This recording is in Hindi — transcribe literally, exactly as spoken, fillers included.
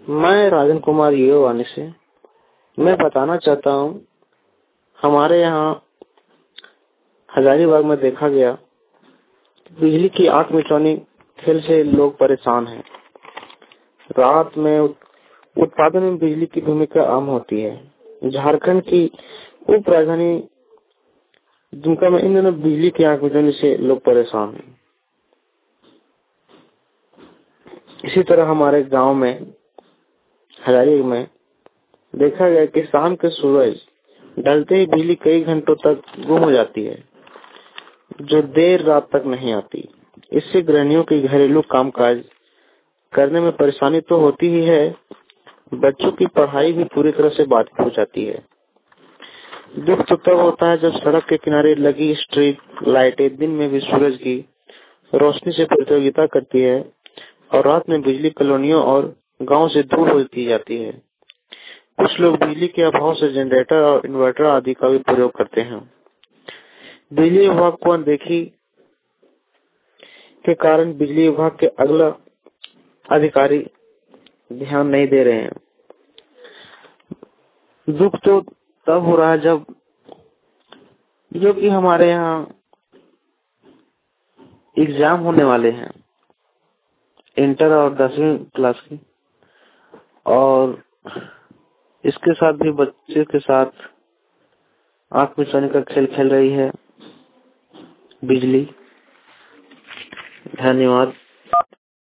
मैं राजन कुमार युवानी से मैं बताना चाहता हूँ, हमारे यहाँ हजारीबाग में देखा गया बिजली की आंख मिचौनी खेल से लोग परेशान हैं। रात में उत्पादन में बिजली की भूमिका आम होती है। झारखंड की उप राजधानी दुमका में इन दिनों बिजली की आंख मिचौनी से लोग परेशान हैं। इसी तरह हमारे गांव में हजारीबाग में देखा गया कि शाम के सूरज ढलते ही बिजली कई घंटों तक गुम हो जाती है, जो देर रात तक नहीं आती। इससे गृहिणियों की घरेलू कामकाज करने में परेशानी तो होती ही है, बच्चों की पढ़ाई भी पूरी तरह से बाधित हो जाती है। दुख तो तब होता है जब सड़क के किनारे लगी स्ट्रीट लाइटें दिन में भी सूरज की रोशनी से प्रतियोगिता करती है और रात में बिजली कॉलोनियों और गांव से दूर होती जाती है। कुछ लोग बिजली के अभाव से जनरेटर और इन्वर्टर आदि का भी प्रयोग करते हैं। बिजली विभाग को अनदेखी के कारण बिजली विभाग के अगला अधिकारी ध्यान नहीं दे रहे हैं। दुख तो तब हो रहा है जब जो कि हमारे यहाँ एग्जाम होने वाले हैं, इंटर और दसवीं क्लास की, और इसके साथ भी बच्चे के साथ आंख मिचौनी का खेल खेल रही है बिजली। धन्यवाद।